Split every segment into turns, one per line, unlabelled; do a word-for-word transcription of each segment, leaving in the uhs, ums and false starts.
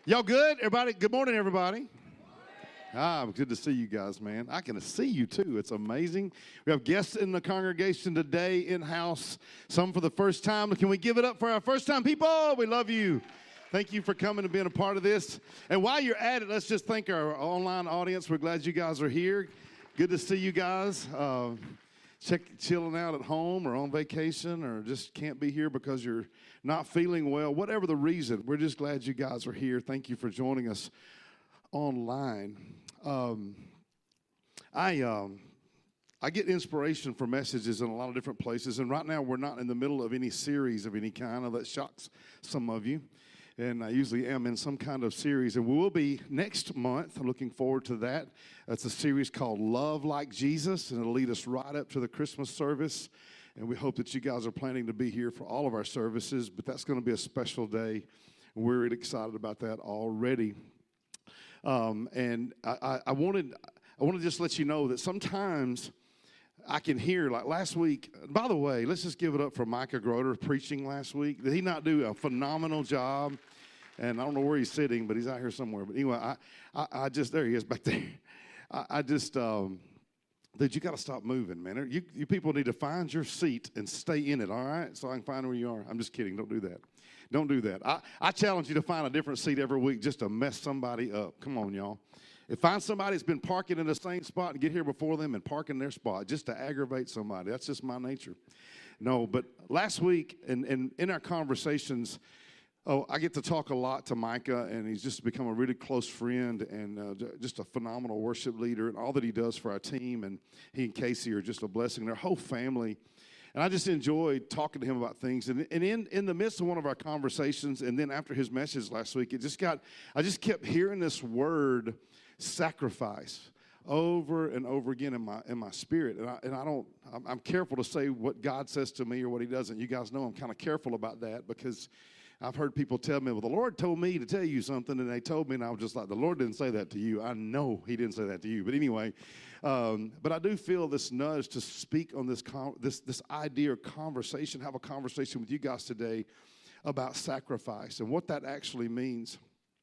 Y'all good? Everybody, good morning, everybody. Ah, good to see you guys, man. I can see you too. It's amazing. We have guests in the congregation today in-house, some for the first time. Can we give it up for our first-time people? We love you. Thank you for coming and being a part of this. And while you're at it, let's just thank our online audience. We're glad you guys are here. Good to see you guys. Uh, check chilling out at home or on vacation or just can't be here because you're not feeling well. Whatever the reason, we're just glad you guys are here. Thank you for joining us online. Um, I um, I get inspiration for messages in a lot of different places, and right now we're not in the middle of any series of any kind. Of that shocks some of you, and I usually am in some kind of series, and we will be next month. I'm looking forward to that. It's a series called Love Like Jesus, and it'll lead us right up to the Christmas service, and we hope that you guys are planning to be here for all of our services, but that's going to be a special day, and we're really excited about that already. Um, and I, I, I wanted I want to just let you know that sometimes I can hear, like last week, by the way, let's just give it up for Micah Groter preaching last week. Did he not do a phenomenal job? And I don't know where he's sitting, but he's out here somewhere. But anyway, I, I, I just, there he is back there. I, I just, um, dude, you got to stop moving, man. You, you people need to find your seat and stay in it, all right? So I can find where you are. I'm just kidding. Don't do that. Don't do that. I, I challenge you to find a different seat every week just to mess somebody up. Come on, y'all. If find somebody that's been parking in the same spot and get here before them and park in their spot just to aggravate somebody. That's just my nature. No, but last week and in, in, in our conversations, oh, I get to talk a lot to Micah, and he's just become a really close friend and uh, just a phenomenal worship leader, and all that he does for our team, and he and Casey are just a blessing. Their whole family. And I just enjoyed talking to him about things. And, and in, in the midst of one of our conversations, and then after his message last week, it just got, I just kept hearing this word, sacrifice, over and over again in my in my spirit. And I, and I don't, I'm, I'm careful to say what God says to me or what he doesn't. You guys know I'm kind of careful about that because I've heard people tell me, well, the Lord told me to tell you something, and they told me, and I was just like, the Lord didn't say that to you. I know he didn't say that to you. But anyway, um, but I do feel this nudge to speak on this, con- this, this idea or conversation, have a conversation with you guys today about sacrifice and what that actually means.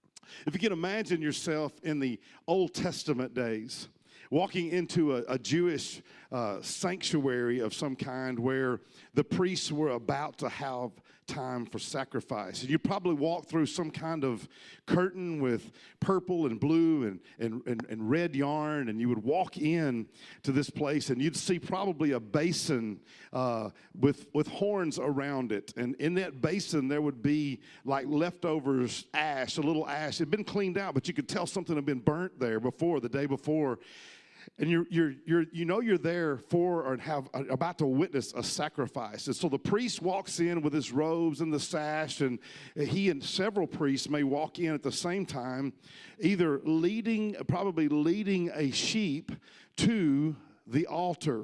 If you can imagine yourself in the Old Testament days, walking into a, a Jewish uh, sanctuary of some kind where the priests were about to have time for sacrifice. And you probably walk through some kind of curtain with purple and blue and, and, and, and red yarn, and you would walk in to this place, and you'd see probably a basin uh, with, with horns around it. And in that basin, there would be like leftovers, ash, a little ash. It had been cleaned out, but you could tell something had been burnt there before, the day before. And you're, you're, you're, you know you're there for or have uh, about to witness a sacrifice. And so the priest walks in with his robes and the sash, and he and several priests may walk in at the same time, either leading, probably leading a sheep to the altar.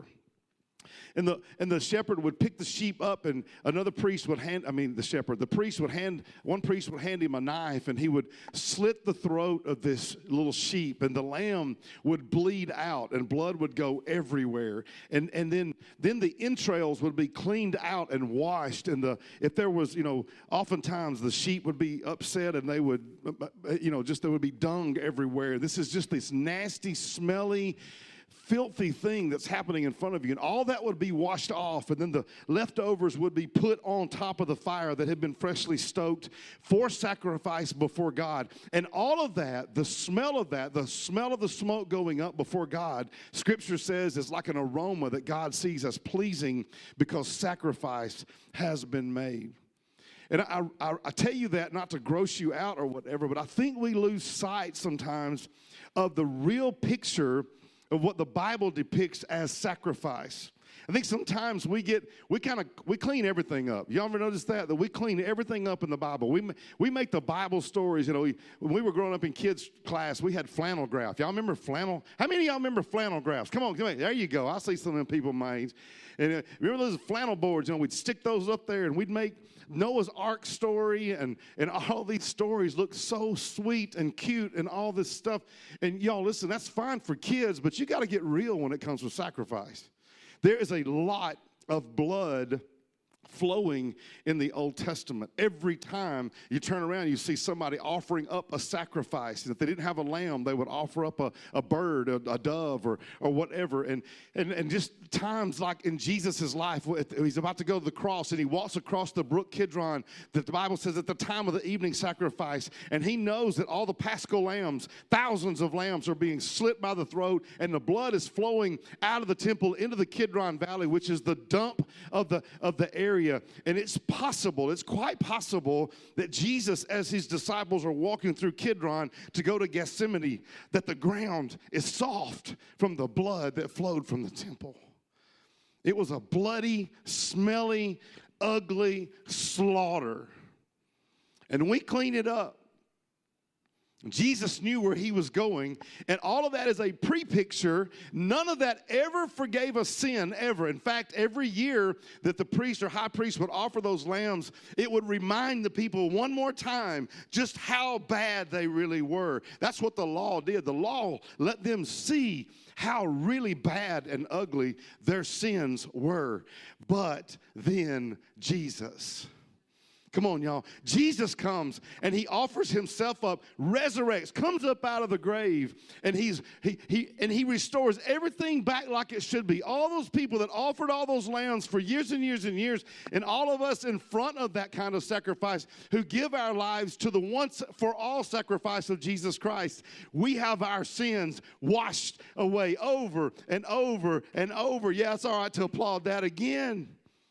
And the and the shepherd would pick the sheep up, and another priest would hand, I mean the shepherd, the priest would hand, one priest would hand him a knife, and he would slit the throat of this little sheep, and the lamb would bleed out, and blood would go everywhere. And and then then the entrails would be cleaned out and washed, and the if there was, you know, oftentimes the sheep would be upset, and they would, you know, just there would be dung everywhere. This is just this nasty, smelly, filthy thing that's happening in front of you, and all that would be washed off, and then the leftovers would be put on top of the fire that had been freshly stoked for sacrifice before God. And all of that, the smell of that, the smell of the smoke going up before God, Scripture says is like an aroma that God sees as pleasing because sacrifice has been made. And I, I, I tell you that not to gross you out or whatever, but I think we lose sight sometimes of the real picture of what the Bible depicts as sacrifice. I think sometimes we get, we kind of, we clean everything up. Y'all ever notice that? That we clean everything up in the Bible. We we make the Bible stories, you know, we, when we were growing up in kids' class, we had flannel graph. Y'all remember flannel? How many of y'all remember flannel graphs? Come on, come on. There you go. I see some of them people my age. And uh, remember those flannel boards, you know, we'd stick those up there, and we'd make Noah's Ark story, and, and all these stories look so sweet and cute and all this stuff. And y'all, listen, that's fine for kids, but you got to get real when it comes to sacrifice. There is a lot of blood flowing in the Old Testament. Every time you turn around, you see somebody offering up a sacrifice. And if they didn't have a lamb, they would offer up a, a bird, a, a dove, or or whatever. And, and, and just times like in Jesus' life, he's about to go to the cross, and he walks across the brook Kidron, that the Bible says at the time of the evening sacrifice, and he knows that all the Paschal lambs, thousands of lambs, are being slit by the throat, and the blood is flowing out of the temple into the Kidron Valley, which is the dump of the, of the area. And it's possible, it's quite possible that Jesus, as his disciples are walking through Kidron to go to Gethsemane, that the ground is soft from the blood that flowed from the temple. It was a bloody, smelly, ugly slaughter. And we clean it up. Jesus knew where he was going, and all of that is a pre-picture. None of that ever forgave a sin, ever. In fact, every year that the priest or high priest would offer those lambs, it would remind the people one more time just how bad they really were. That's what the law did. The law let them see how really bad and ugly their sins were. But then Jesus. Come on, y'all. Jesus comes and he offers himself up, resurrects, comes up out of the grave, and he's he he and he restores everything back like it should be. All those people that offered all those lambs for years and years and years, and all of us in front of that kind of sacrifice who give our lives to the once for all sacrifice of Jesus Christ, we have our sins washed away over and over and over. Yeah, it's all right to applaud that again.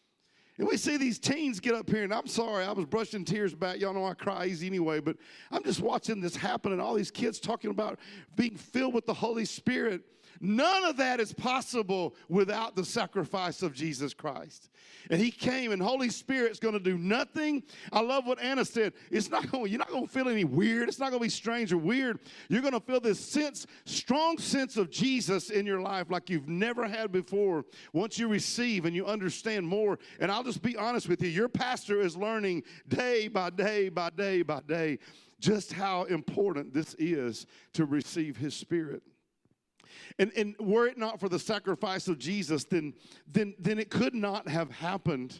And we see these teens get up here, and I'm sorry, I was brushing tears back. Y'all know I cry easy anyway, but I'm just watching this happen, and all these kids talking about being filled with the Holy Spirit. None of that is possible without the sacrifice of Jesus Christ. And he came, and Holy Spirit's going to do nothing. I love what Anna said. It's not going, you're not going to feel any weird. It's not going to be strange or weird. You're going to feel this sense, strong sense of Jesus in your life like you've never had before once you receive and you understand more. And I'll just be honest with you. Your pastor is learning day by day by day by day just how important this is to receive his Spirit. And, and were it not for the sacrifice of Jesus, then, then, then it could not have happened.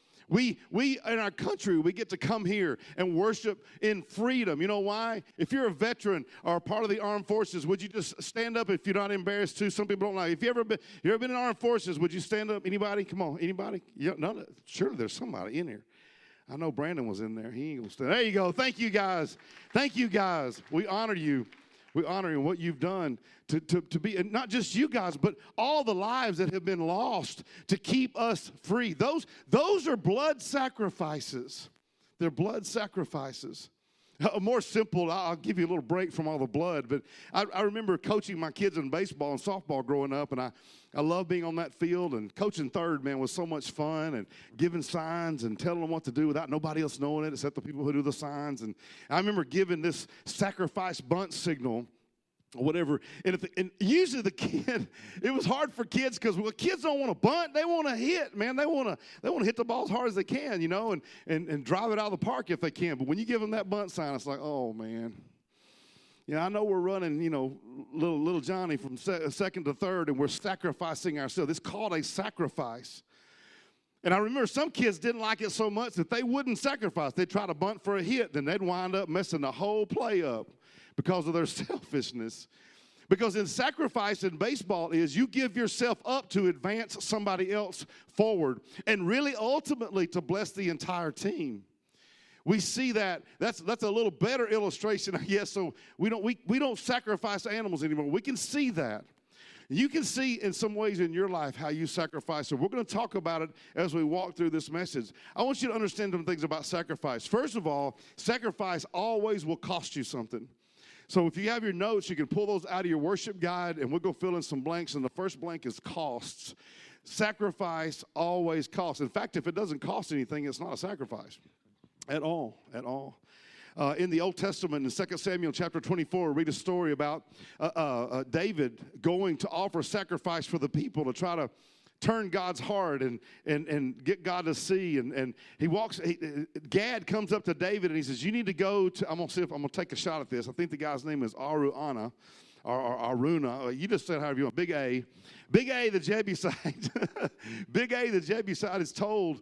We, we, in our country, we get to come here and worship in freedom. You know why? If you're a veteran or a part of the armed forces, would you just stand up if you're not embarrassed to? Some people don't like. If you ever been, you ever been in armed forces, would you stand up? Anybody? Come on, anybody? Yeah, no, surely there's somebody in here. I know Brandon was in there. He ain't gonna stand. There you go. Thank you, guys. Thank you, guys. We honor you. We honor you, what you've done to, to, to be, and not just you guys, but all the lives that have been lost to keep us free. Those, those are blood sacrifices. They're blood sacrifices. A more simple, I'll give you a little break from all the blood, but I, I remember coaching my kids in baseball and softball growing up, and I, I love being on that field, and coaching third, man, was so much fun, and giving signs and telling them what to do without nobody else knowing it except the people who do the signs. And I remember giving this sacrifice bunt signal or whatever, and, if the, and usually the kid, it was hard for kids because well, kids don't want to bunt, they want to hit, man. They want to they want to hit the ball as hard as they can, you know, and, and, and drive it out of the park if they can. But when you give them that bunt sign, it's like, oh, man. Yeah, I know we're running, you know, little little Johnny from se- second to third, and we're sacrificing ourselves. It's called a sacrifice. And I remember some kids didn't like it so much that they wouldn't sacrifice. They'd try to bunt for a hit, then they'd wind up messing the whole play up because of their selfishness. Because in sacrifice in baseball is you give yourself up to advance somebody else forward and really ultimately to bless the entire team. We see that. That's that's a little better illustration, I guess. So we don't we, we don't sacrifice animals anymore. We can see that. You can see in some ways in your life how you sacrifice. So we're going to talk about it as we walk through this message. I want you to understand some things about sacrifice. First of all, sacrifice always will cost you something. So if you have your notes, you can pull those out of your worship guide, and we'll go fill in some blanks. And the first blank is costs. Sacrifice always costs. In fact, if it doesn't cost anything, it's not a sacrifice at all, at all. Uh, in the Old Testament, in Second Samuel chapter twenty-four, read a story about uh, uh, uh, David going to offer sacrifice for the people to try to turn God's heart and and and get God to see. And, and he walks, he, Gad comes up to David and he says, you need to go to, I'm going to see if I'm going to take a shot at this. I think the guy's name is Aruana. Or, or Aruna, you just said however you want, Big A. Big A, the Jebusite, Big A, the Jebusite is told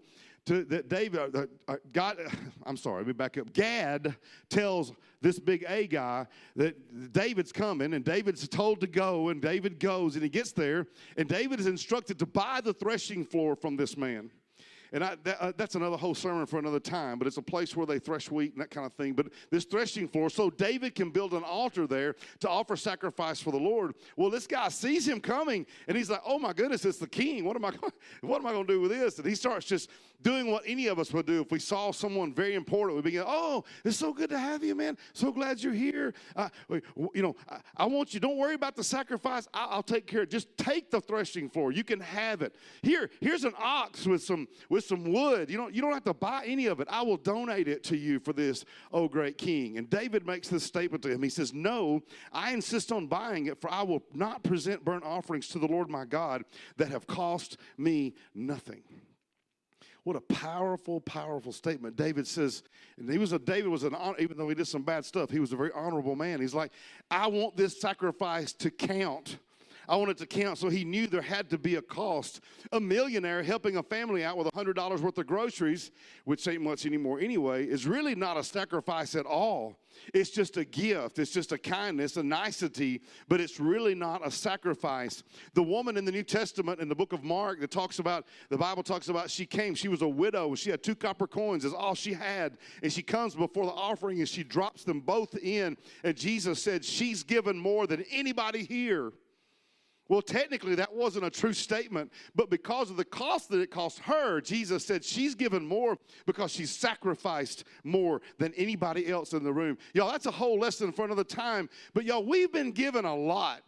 to, that David, uh, uh, God, I'm sorry, let me back up. Gad tells this big A guy that David's coming, and David's told to go, and David goes, and he gets there, and David is instructed to buy the threshing floor from this man. And I, that, uh, that's another whole sermon for another time, but it's a place where they thresh wheat and that kind of thing. But this threshing floor, so David can build an altar there to offer sacrifice for the Lord. Well, this guy sees him coming, and he's like, oh, my goodness, it's the king. What am I, what am I going to do with this? And he starts just doing what any of us would do if we saw someone very important. We'd begin, oh, it's so good to have you, man. So glad you're here. Uh, you know, I, I want you, don't worry about the sacrifice. I, I'll take care of it. Just take the threshing floor. You can have it. Here, here's an ox with some with some wood. You don't, you don't have to buy any of it. I will donate it to you for this, oh great king. And David makes this statement to him. He says, no, I insist on buying it, for I will not present burnt offerings to the Lord my God that have cost me nothing. What a powerful, powerful statement. David says, and he was a, David was an, even though he did some bad stuff, he was a very honorable man. He's like, I want this sacrifice to count. I want it to count. So he knew there had to be a cost. A millionaire helping a family out with one hundred dollars worth of groceries, which ain't much anymore anyway, is really not a sacrifice at all. It's just a gift. It's just a kindness, a nicety, but it's really not a sacrifice. The woman in the New Testament in the book of Mark that talks about, the Bible talks about, she came, she was a widow, she had two copper coins, that's all she had, and she comes before the offering and she drops them both in, and Jesus said, she's given more than anybody here. Well, technically, that wasn't a true statement, but because of the cost that it cost her, Jesus said she's given more because she's sacrificed more than anybody else in the room. Y'all, that's a whole lesson for another time, but y'all, we've been given a lot.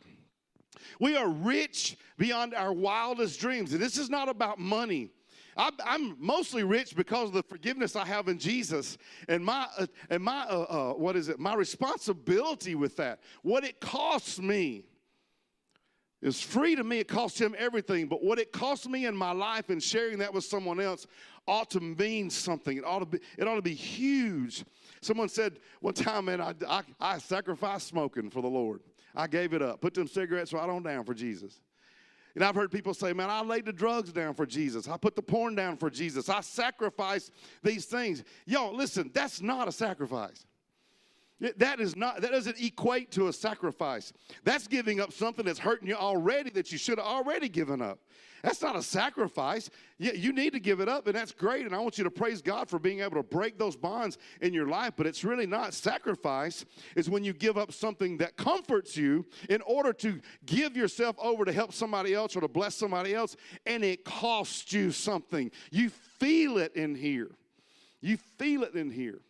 We are rich beyond our wildest dreams, and this is not about money. I'm mostly rich because of the forgiveness I have in Jesus and my, uh, and my uh, uh, what is it, my responsibility with that, what it costs me. It's free to me. It costs him everything. But what it costs me in my life and sharing that with someone else ought to mean something. It ought to be, it ought to be huge. Someone said one time, man, I, I, I sacrificed smoking for the Lord. I gave it up. Put them cigarettes right on down for Jesus. And I've heard people say, man, I laid the drugs down for Jesus. I put the porn down for Jesus. I sacrificed these things. Y'all, listen, that's not a sacrifice. That is not, that doesn't equate to a sacrifice. That's giving up something that's hurting you already that you should have already given up. That's not a sacrifice. Yeah, you need to give it up, and that's great, and I want you to praise God for being able to break those bonds in your life, but it's really not. Sacrifice is when you give up something that comforts you in order to give yourself over to help somebody else or to bless somebody else, and it costs you something. You feel it in here. You feel it in here.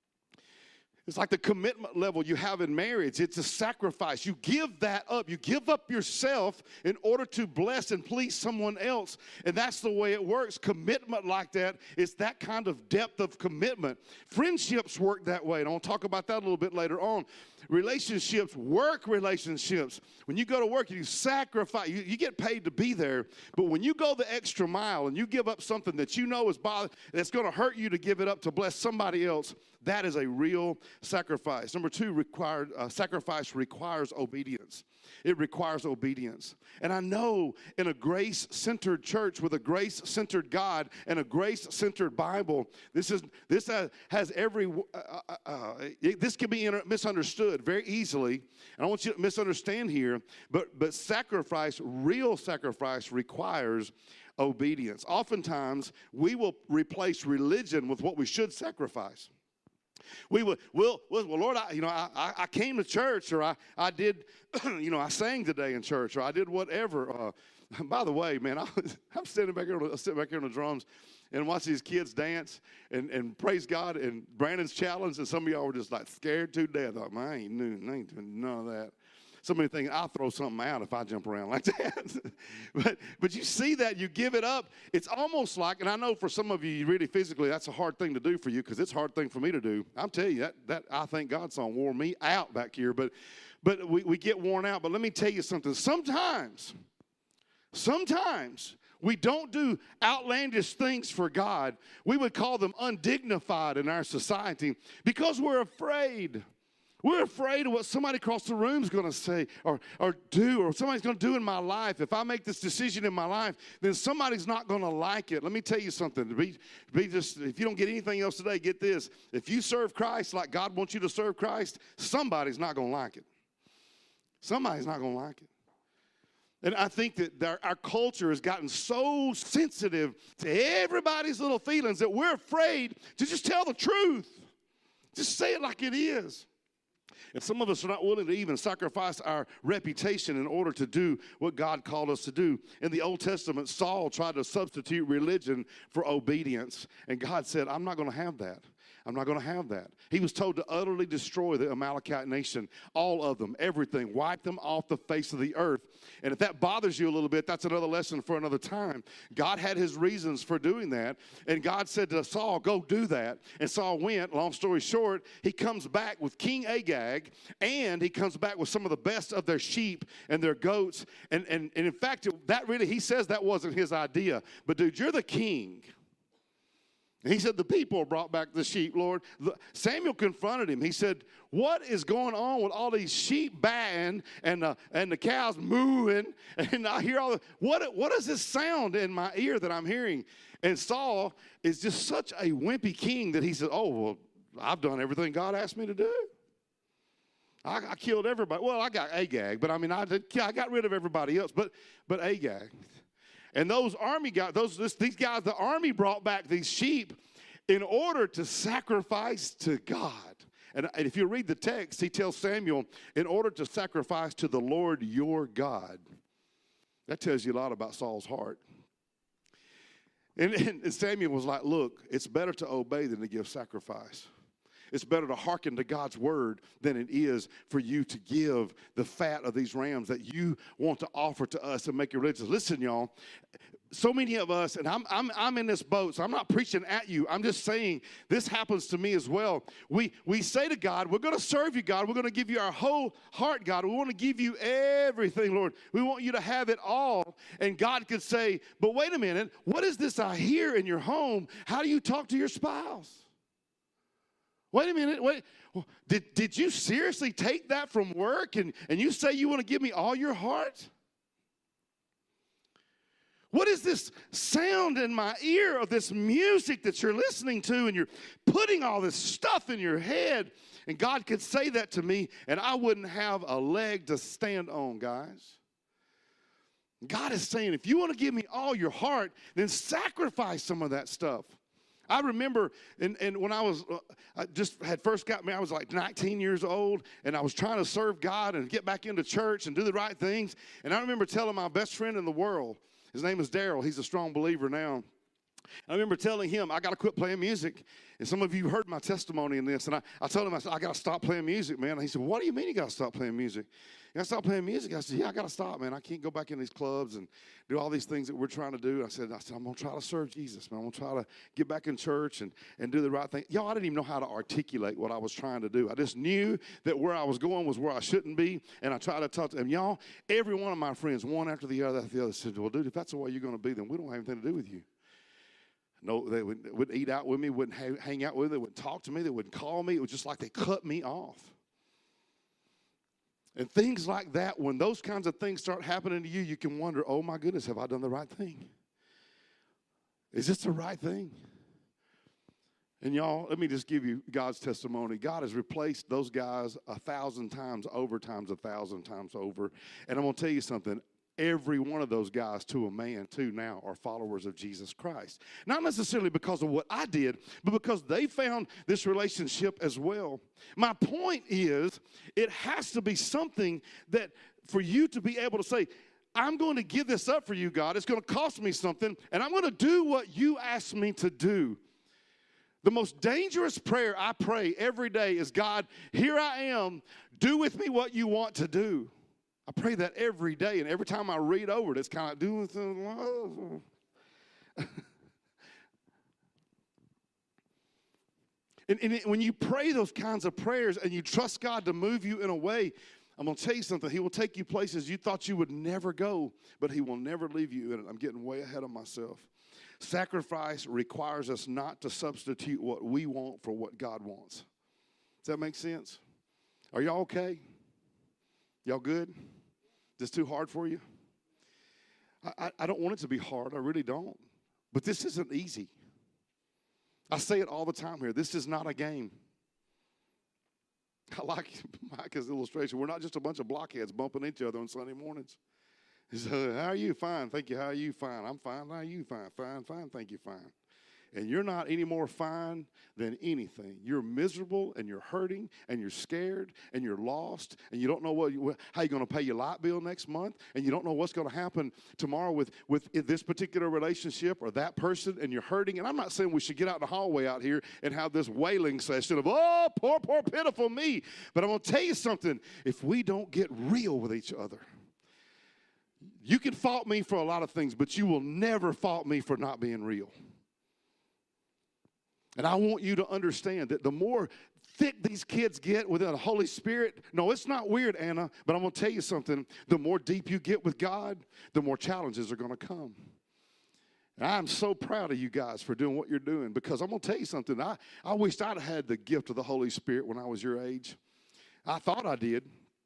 It's like the commitment level you have in marriage. It's a sacrifice. You give that up. You give up yourself in order to bless and please someone else. And that's the way it works. Commitment like that is that kind of depth of commitment. Friendships work that way. And I'll talk about that a little bit later on. Relationships, work relationships. When you go to work, you sacrifice. You, you get paid to be there. But when you go the extra mile and you give up something that you know is bother, that's going to hurt you to give it up to bless somebody else, that is a real sacrifice. Number two, required, uh, sacrifice requires obedience. It requires obedience. And I know in a grace-centered church with a grace-centered God and a grace-centered Bible, this is this has, has every, uh, uh, uh, it, this can be misunderstood very easily. And I want you to misunderstand here, but, but sacrifice, real sacrifice requires obedience. Oftentimes, we will replace religion with what we should sacrifice. We will, we'll, well, Lord, I, you know, I, I came to church, or I, I did, you know, I sang today in church, or I did whatever. Uh, by the way, man, I, I'm standing back here, I'm sitting back here on the drums and watch these kids dance and, and praise God. And Brandon's challenge, and some of y'all were just like scared to death. Like, man, I ain't doing, I ain't doing none of that. Somebody think I'll throw something out if I jump around like that. but but you see that, you give it up. It's almost like, and I know for some of you, really physically, that's a hard thing to do for you because it's a hard thing for me to do. I'm telling you, that, that I Thank God song wore me out back here. But, but we, we get worn out. But let me tell you something. Sometimes, sometimes we don't do outlandish things for God. We would call them undignified in our society because we're afraid. We're afraid of what somebody across the room is going to say or, or do, or somebody's going to do in my life. If I make this decision in my life, then somebody's not going to like it. Let me tell you something. Be, be just, if you don't get anything else today, get this. If you serve Christ like God wants you to serve Christ, somebody's not going to like it. Somebody's not going to like it. And I think that our, our culture has gotten so sensitive to everybody's little feelings that we're afraid to just tell the truth. Just say it like it is. And some of us are not willing to even sacrifice our reputation in order to do what God called us to do. In the Old Testament, Saul tried to substitute religion for obedience. And God said, I'm not going to have that. I'm not going to have that. He was told to utterly destroy the Amalekite nation, all of them, everything, wipe them off the face of the earth. And if that bothers you a little bit, that's another lesson for another time. God had his reasons for doing that, and God said to Saul, go do that. And Saul went. Long story short, he comes back with King Agag, and he comes back with some of the best of their sheep and their goats. And, and, and in fact, that really, he says that wasn't his idea. But dude, you're the king. He said, the people brought back the sheep, Lord. Samuel confronted him. He said, what is going on with all these sheep baying and, uh, and the cows mooing? And I hear all the, what, what is this sound in my ear that I'm hearing? And Saul is just such a wimpy king that he said, oh, well, I've done everything God asked me to do. I, I killed everybody. Well, I got Agag, but I mean, I, did, I got rid of everybody else, but, but Agag. And those army guys, those this, these guys, the army brought back these sheep in order to sacrifice to God. And, and if you read the text, he tells Samuel, in order to sacrifice to the Lord your God. That tells you a lot about Saul's heart. And, and Samuel was like, look, it's better to obey than to give sacrifice. It's better to hearken to God's word than it is for you to give the fat of these rams that you want to offer to us and make it religious. Listen, y'all, so many of us, and I'm, I'm, I'm in this boat, so I'm not preaching at you. I'm just saying this happens to me as well. We, we say to God, we're going to serve you, God. We're going to give you our whole heart, God. We want to give you everything, Lord. We want you to have it all. And God could say, but wait a minute, what is this I hear in your home? How do you talk to your spouse? Wait a minute, wait. Did, did you seriously take that from work and, and you say you want to give me all your heart? What is this sound in my ear of this music that you're listening to and you're putting all this stuff in your head? And God could say that to me and I wouldn't have a leg to stand on, guys. God is saying, if you want to give me all your heart, then sacrifice some of that stuff. I remember, and, and when I was, uh, I just had first got me, I was like nineteen years old, and I was trying to serve God and get back into church and do the right things. And I remember telling my best friend in the world, his name is Daryl, he's a strong believer now. I remember telling him, I got to quit playing music. And some of you heard my testimony in this. And I, I told him, I said, I got to stop playing music, man. And he said, what do you mean you got to stop playing music? You got to stop playing music? I said, yeah, I got to stop, man. I can't go back in these clubs and do all these things that we're trying to do. I said, I said, I'm going to try to serve Jesus, man. I'm going to try to get back in church and, and do the right thing. Y'all, I didn't even know how to articulate what I was trying to do. I just knew that where I was going was where I shouldn't be. And I tried to talk to them. Y'all, every one of my friends, one after the other after the other, said, well, dude, if that's the way you're going to be, then we don't have anything to do with you. No, they would, wouldn't eat out with me, wouldn't ha- hang out with me, they wouldn't talk to me, they wouldn't call me. It was just like they cut me off. And things like that, when those kinds of things start happening to you, you can wonder, oh my goodness, have I done the right thing? Is this the right thing? And y'all, let me just give you God's testimony. God has replaced those guys a thousand times over times a thousand times over. And I'm going to tell you something. Every one of those guys, to a man, too, now are followers of Jesus Christ. Not necessarily because of what I did, but because they found this relationship as well. My point is, it has to be something that for you to be able to say, I'm going to give this up for you, God. It's going to cost me something, and I'm going to do what you asked me to do. The most dangerous prayer I pray every day is, God, here I am. Do with me what you want to do. I pray that every day, and every time I read over it, it's kind of doing something. and, and it, when you pray those kinds of prayers and you trust God to move you in a way, I'm going to tell you something. He will take you places you thought you would never go, but he will never leave you in it. I'm getting way ahead of myself. Sacrifice requires us not to substitute what we want for what God wants. Does that make sense? Are y'all okay? Y'all good? This too hard for you? I, I, I don't want it to be hard. I really don't. But this isn't easy. I say it all the time here. This is not a game. I like Micah's illustration. We're not just a bunch of blockheads bumping each other on Sunday mornings. So, how are you? Fine. Thank you. How are you? Fine. I'm fine. How are you? Fine. Fine. Fine. Thank you. Fine. And you're not any more fine than anything. You're miserable and you're hurting and you're scared and you're lost and you don't know what you, how you're going to pay your light bill next month and you don't know what's going to happen tomorrow with, with this particular relationship or that person, and you're hurting. And I'm not saying we should get out in the hallway out here and have this wailing session of, oh, poor, poor, pitiful me. But I'm going to tell you something. If we don't get real with each other, you can fault me for a lot of things, but you will never fault me for not being real. And I want you to understand that the more thick these kids get with the Holy Spirit, no, it's not weird, Anna, but I'm going to tell you something. The more deep you get with God, the more challenges are going to come. And I'm so proud of you guys for doing what you're doing, because I'm going to tell you something. I, I wished I'd had the gift of the Holy Spirit when I was your age. I thought I did.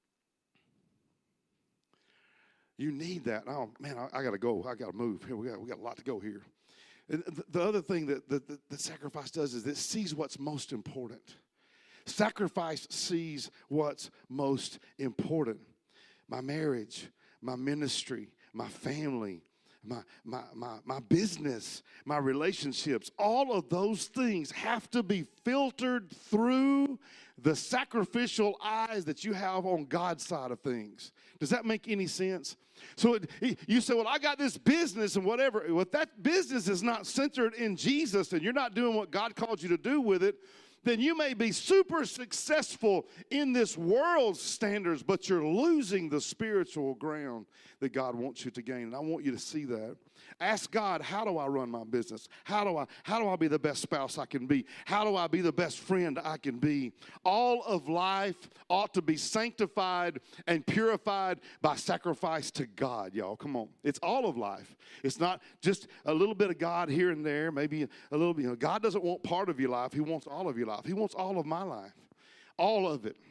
You need that. Oh, man, I, I got to go. I got to move. Here, we got, we got a lot to go here. And the other thing that the, the, the sacrifice does is it sees what's most important. Sacrifice sees what's most important. My marriage, my ministry, my family, my, my, my, my business, my relationships, all of those things have to be filtered through the sacrificial eyes that you have on God's side of things. Does that make any sense? So it, you say, well, I got this business and whatever. Well, if that business is not centered in Jesus and you're not doing what God called you to do with it, then you may be super successful in this world's standards, but you're losing the spiritual ground that God wants you to gain. And I want you to see that. Ask God, how do I run my business? How do I, how do I be the best spouse I can be? How do I be the best friend I can be? All of life ought to be sanctified and purified by sacrifice to God, y'all. Come on. It's all of life. It's not just a little bit of God here and there, maybe a little bit. You know, God doesn't want part of your life. He wants all of your life. He wants all of my life. All of it.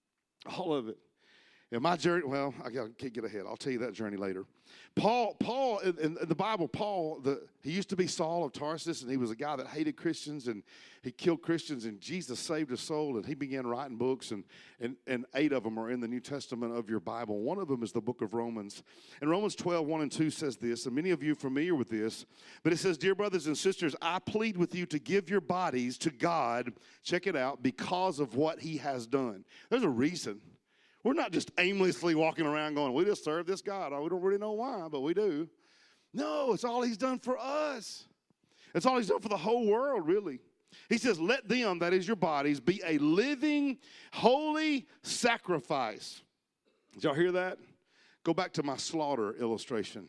All of it. And my journey, well, I can't get ahead. I'll tell you that journey later. Paul, Paul in, in the Bible, Paul, the, he used to be Saul of Tarsus, and he was a guy that hated Christians, and he killed Christians, and Jesus saved his soul, and he began writing books, and, and, and eight of them are in the New Testament of your Bible. One of them is the book of Romans. And Romans twelve, one and two says this, and many of you are familiar with this, but it says, dear brothers and sisters, I plead with you to give your bodies to God, check it out, because of what he has done. There's a reason. We're not just aimlessly walking around going, we just serve this God. Oh, we don't really know why, but we do. No, it's all he's done for us. It's all he's done for the whole world, really. He says, let them, that is your bodies, be a living, holy sacrifice. Did y'all hear that? Go back to my slaughter illustration.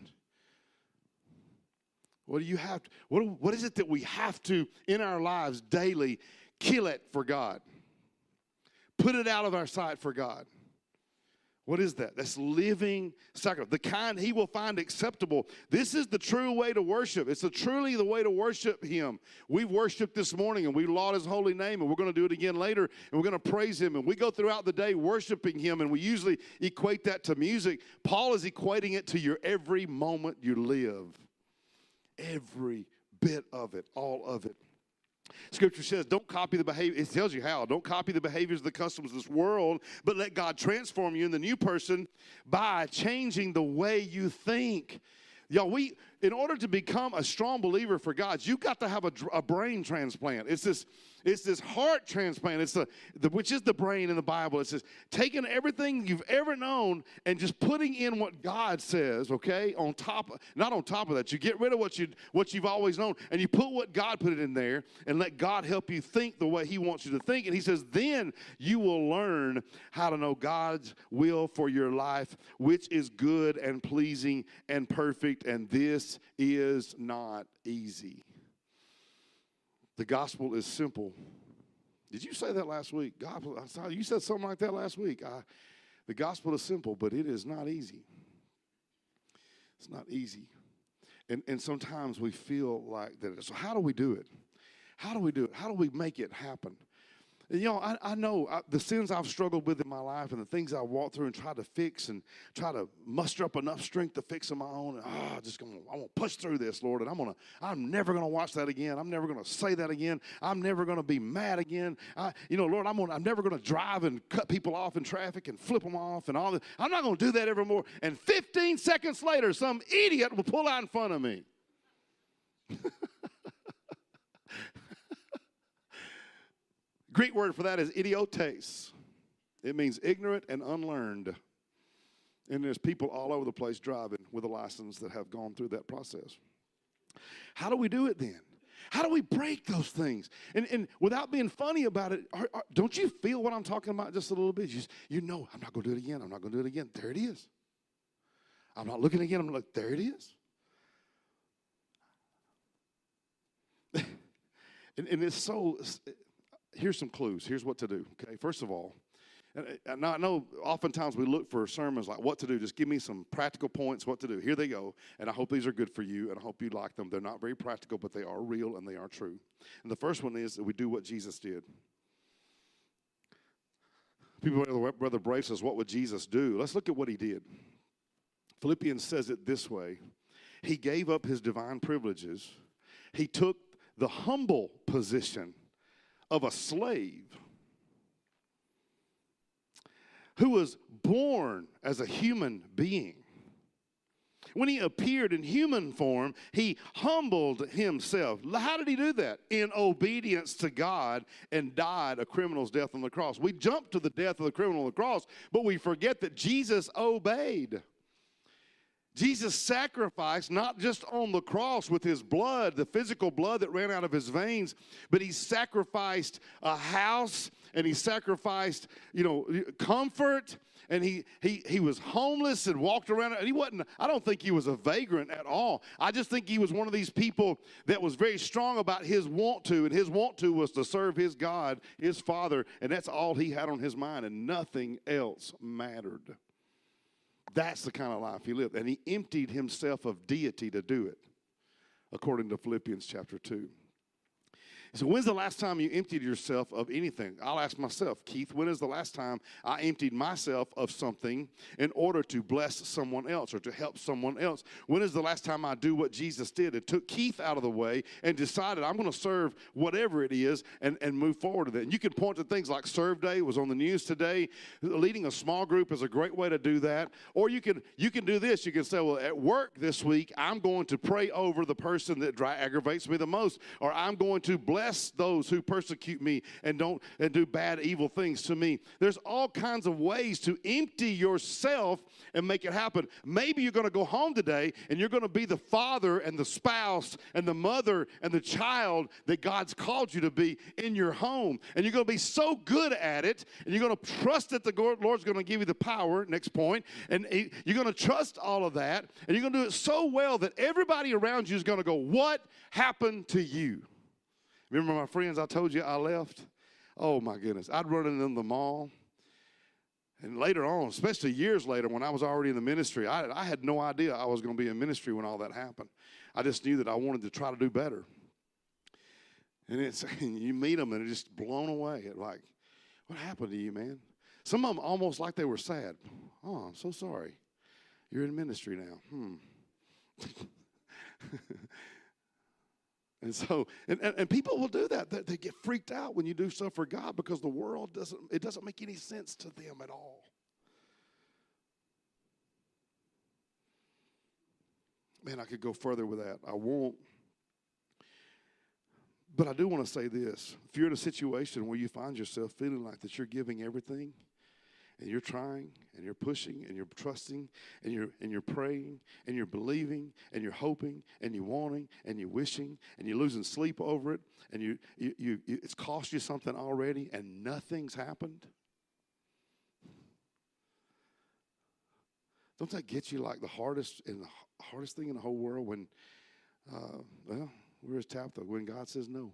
What do you have to, what, what is it that we have to, in our lives daily, kill it for God? Put it out of our sight for God. What is that? That's living sacrifice, the kind he will find acceptable. This is the true way to worship. It's a truly the way to worship him. We've worshiped this morning, and we laud his holy name, and we're going to do it again later, and we're going to praise him. And we go throughout the day worshiping him, and we usually equate that to music. Paul is equating it to your every moment you live. Every bit of it, all of it. Scripture says, don't copy the behavior. It tells you how. Don't copy the behaviors of the customs of this world, but let God transform you in the new person by changing the way you think. Y'all, we, in order to become a strong believer for God, you've got to have a, a brain transplant. It's this, it's this heart transplant. It's the, the, which is the brain in the Bible. It's just taking everything you've ever known and just putting in what God says, okay, on top, not on top of that. You get rid of what, you, what you've always known, and you put what God put it in there, and let God help you think the way he wants you to think. And he says, then you will learn how to know God's will for your life, which is good and pleasing and perfect, and this is not easy. The gospel is simple. Did you say that last week? God, I saw you said something like that last week. I, the gospel is simple, but it is not easy. It's not easy. And, and sometimes we feel like that. So how do we do it? How do we do it? How do we make it happen? And, you know, I, I know I, the sins I've struggled with in my life and the things I walked through and tried to fix and try to muster up enough strength to fix on my own. And, oh, just gonna, I'm going to push through this, Lord. And I'm going to, I'm never going to watch that again. I'm never going to say that again. I'm never going to be mad again. I, you know, Lord, I'm, gonna, I'm never going to drive and cut people off in traffic and flip them off and all that. I'm not going to do that evermore. And fifteen seconds later, some idiot will pull out in front of me. Greek word for that is idiotes. It means ignorant and unlearned. And there's people all over the place driving with a license that have gone through that process. How do we do it then? How do we break those things? And, and without being funny about it, are, are, don't you feel what I'm talking about just a little bit? You, you know, I'm not going to do it again. I'm not going to do it again. There it is. I'm not looking again. I'm like, there it is. and, and it's so... Here's some clues. Here's what to do, okay? First of all, and I know oftentimes we look for sermons like what to do. Just give me some practical points, what to do. Here they go, and I hope these are good for you, and I hope you like them. They're not very practical, but they are real and they are true. And the first one is that we do what Jesus did. People, Brother Brave says, what would Jesus do? Let's look at what he did. Philippians says it this way. He gave up his divine privileges. He took the humble position of a slave who was born as a human being. When he appeared in human form, he humbled himself. How did he do that? In obedience to God, and died a criminal's death on the cross. We jump to the death of the criminal on the cross, but we forget that Jesus obeyed. Jesus sacrificed not just on the cross with his blood, the physical blood that ran out of his veins, but he sacrificed a house, and he sacrificed, you know, comfort, and he he he was homeless and walked around, and he wasn't, I don't think he was a vagrant at all. I just think he was one of these people that was very strong about his want to, and his want to was to serve his God, his Father, and that's all he had on his mind, and nothing else mattered. That's the kind of life he lived. And he emptied himself of deity to do it, according to Philippians chapter two. So when's the last time you emptied yourself of anything? I'll ask myself, Keith, when is the last time I emptied myself of something in order to bless someone else or to help someone else? When is the last time I do what Jesus did and took Keith out of the way and decided I'm going to serve whatever it is and, and move forward with it? And you can point to things like Serve Day was on the news today. Leading a small group is a great way to do that. Or you can, you can do this. You can say, well, at work this week, I'm going to pray over the person that dry, aggravates me the most. Or I'm going to bless those who persecute me and don't and do bad, evil things to me. There's all kinds of ways to empty yourself and make it happen. Maybe you're going to go home today and you're going to be the father and the spouse and the mother and the child that God's called you to be in your home. And you're going to be so good at it, and you're going to trust that the Lord's going to give you the power, next point, and you're going to trust all of that, and you're going to do it so well that everybody around you is going to go, what happened to you? Remember my friends I told you I left? Oh, my goodness. I'd run into the mall. And later on, especially years later when I was already in the ministry, I, I had no idea I was going to be in ministry when all that happened. I just knew that I wanted to try to do better. And it's you meet them and they're just blown away. It's like, what happened to you, man? Some of them almost like they were sad. Oh, I'm so sorry. You're in ministry now. Hmm. And so, and, and, and people will do that. They, they get freaked out when you do stuff for God because the world doesn't, it doesn't make any sense to them at all. Man, I could go further with that. I won't. But I do want to say this. If you're in a situation where you find yourself feeling like that you're giving everything, and you're trying, and you're pushing, and you're trusting, and you're and you're praying, and you're believing, and you're hoping, and you're wanting, and you're wishing, and you're losing sleep over it, and you you, you, you it's cost you something already, and nothing's happened. Don't that get you like the hardest and the hardest thing in the whole world when, uh, well, where's Tabitha? When God says no.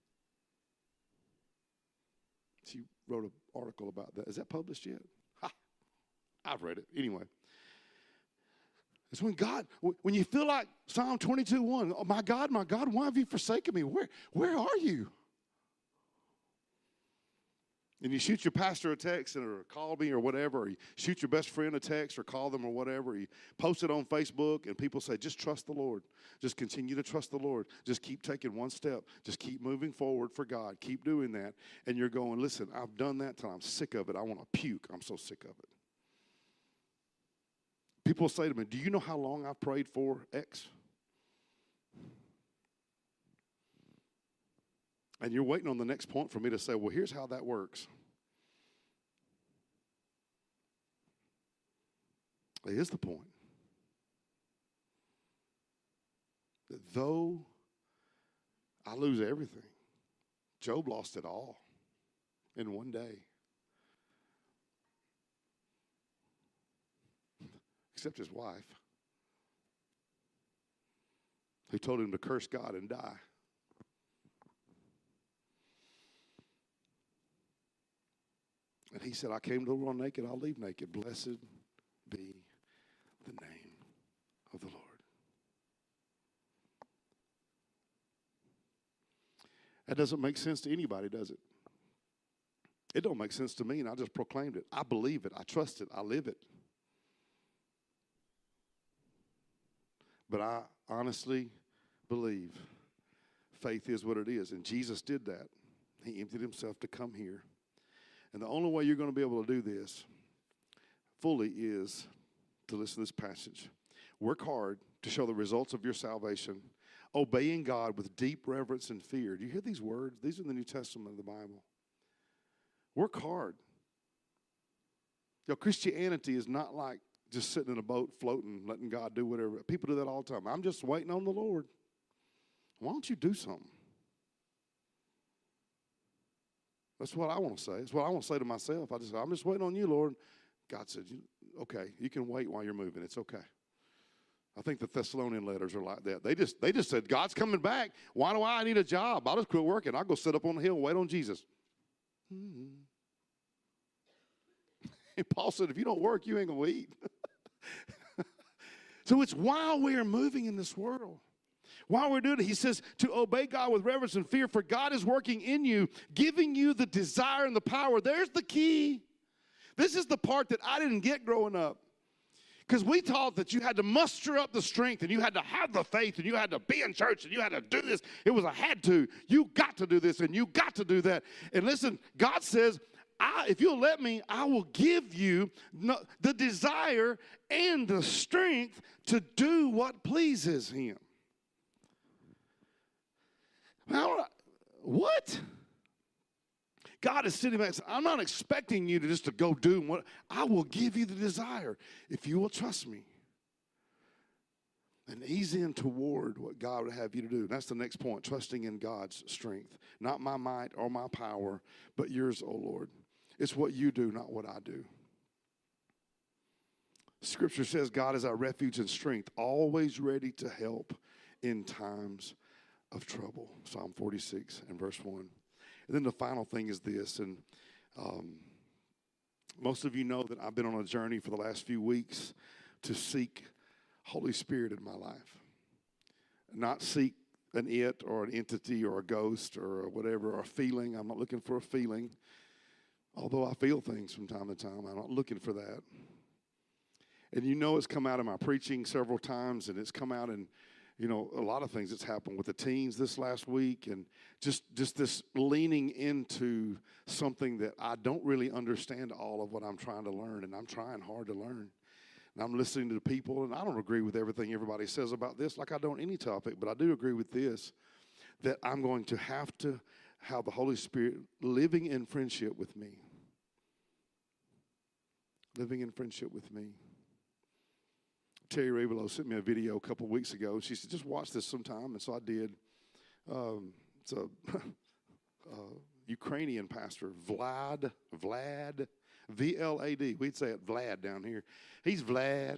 She wrote an article about that. Is that published yet? Ha! I've read it. Anyway. It's when God, when you feel like Psalm twenty-two one, oh, my God, my God, why have you forsaken me? Where, where are you? And you shoot your pastor a text or call me or whatever, or you shoot your best friend a text or call them or whatever, or you post it on Facebook and people say, just trust the Lord. Just continue to trust the Lord. Just keep taking one step. Just keep moving forward for God. Keep doing that. And you're going, listen, I've done that till I'm sick of it. I want to puke. I'm so sick of it. People say to me, do you know how long I've prayed for X? And you're waiting on the next point for me to say, well, here's how that works. Here's the point. That though I lose everything, Job lost it all in one day. Except his wife, who told him to curse God and die. And he said, I came to the world naked, I'll leave naked. Blessed be the name of the Lord. That doesn't make sense to anybody, does it? It don't make sense to me, and I just proclaimed it. I believe it. I trust it. I live it. But I honestly believe faith is what it is. And Jesus did that. He emptied himself to come here. And the only way you're going to be able to do this fully is to listen to this passage. Work hard to show the results of your salvation, obeying God with deep reverence and fear. Do you hear these words? These are the New Testament of the Bible. Work hard. You know, Christianity is not like just sitting in a boat floating, letting God do whatever. People do that all the time. I'm just waiting on the Lord. Why don't you do something? That's what I want to say. That's what I want to say to myself. I just, I'm just waiting on you, Lord. God said, okay, you can wait while you're moving. It's okay. I think the Thessalonian letters are like that. They just, they just said, God's coming back. Why do I need a job? I'll just quit working. I'll go sit up on the hill and wait on Jesus. Mm-hmm. And Paul said, if you don't work, you ain't going to eat. So it's while we are moving in this world. While we're doing it, he says to obey God with reverence and fear, for God is working in you, giving you the desire and the power. There's the key. This is the part that I didn't get growing up. Because we taught that you had to muster up the strength and you had to have the faith and you had to be in church and you had to do this. It was a had to. You got to do this and you got to do that. And listen, God says, I, if you'll let me, I will give you no, the desire and the strength to do what pleases him. Now, what? God is sitting back and saying, I'm not expecting you to just to go do what I will give you the desire if you will trust me. And ease in toward what God would have you to do. That's the next point, trusting in God's strength. Not my might or my power, but yours, O Lord. It's what you do, not what I do. Scripture says God is our refuge and strength, always ready to help in times of trouble. Psalm forty-six and verse one. And then the final thing is this, and um, most of you know that I've been on a journey for the last few weeks to seek Holy Spirit in my life. Not seek an it or an entity or a ghost or whatever, or a feeling. I'm not looking for a feeling. Although I feel things from time to time, I'm not looking for that. And you know it's come out of my preaching several times, and it's come out in, you know, a lot of things that's happened with the teens this last week, and just, just this leaning into something that I don't really understand all of what I'm trying to learn, and I'm trying hard to learn. And I'm listening to the people, and I don't agree with everything everybody says about this, like I don't any topic, but I do agree with this, that I'm going to have to have the Holy Spirit living in friendship with me. Living in friendship with me. Terry Ravelow sent me a video a couple weeks ago. She said, just watch this sometime, and so I did. Um, it's a uh, Ukrainian pastor, Vlad, Vlad, V L A D. We'd say it Vlad down here. He's Vlad.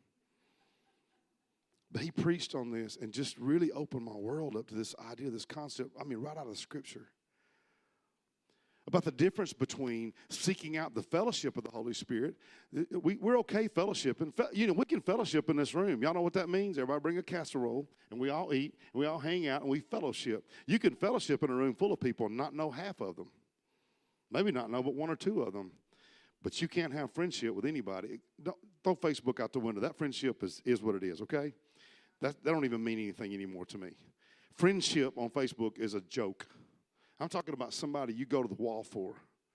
But he preached on this and just really opened my world up to this idea, this concept, I mean, right out of the Scripture, about the difference between seeking out the fellowship of the Holy Spirit. We, we're okay fellowshipping. You know, we can fellowship in this room. Y'all know what that means? Everybody bring a casserole, and we all eat, and we all hang out, and we fellowship. You can fellowship in a room full of people and not know half of them. Maybe not know, but one or two of them. But you can't have friendship with anybody. Don't, throw Facebook out the window. That friendship is, is what it is, okay? That, that don't even mean anything anymore to me. Friendship on Facebook is a joke. I'm talking about somebody you go to the wall for.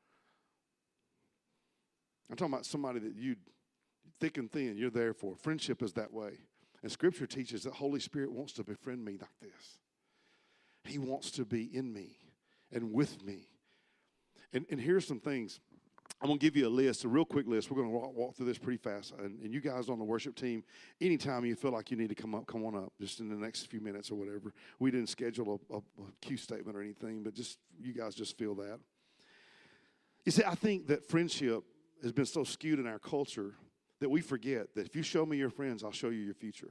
I'm talking about somebody that you, thick and thin, you're there for. Friendship is that way. And Scripture teaches that Holy Spirit wants to befriend me like this. He wants to be in me and with me. And, and here's some things. I'm going to give you a list, a real quick list. We're going to walk, walk through this pretty fast. And, and you guys on the worship team, anytime you feel like you need to come up, come on up, just in the next few minutes or whatever. We didn't schedule a, a, a cue statement or anything, but just you guys just feel that. You see, I think that friendship has been so skewed in our culture that we forget that if you show me your friends, I'll show you your future.